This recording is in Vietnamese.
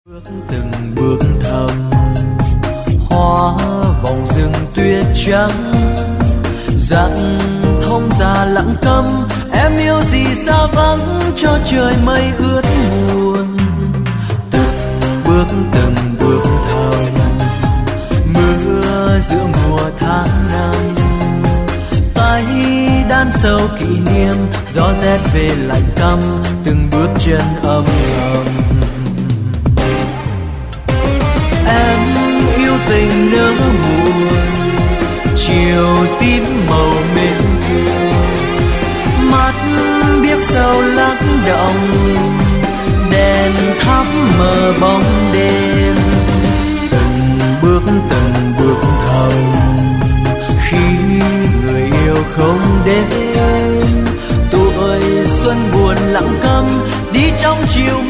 Từng bước thầm hóa vòng rừng tuyết trắng, dặn thông già lặng câm, em yêu gì xa vắng cho trời mây ướt buồn. Từng bước thầm mưa giữa mùa tháng năm, tay đan sâu kỷ niệm, gió rét về lạnh căm, từng bước chân âm thầm. Em yêu tình nỡ buồn, chiều tím màu mến thương, mắt biếc sâu lắng động, đèn thắp mờ bóng đêm. Từng bước thầm khi người yêu không đến, tuổi xuân buồn lặng câm đi trong chiều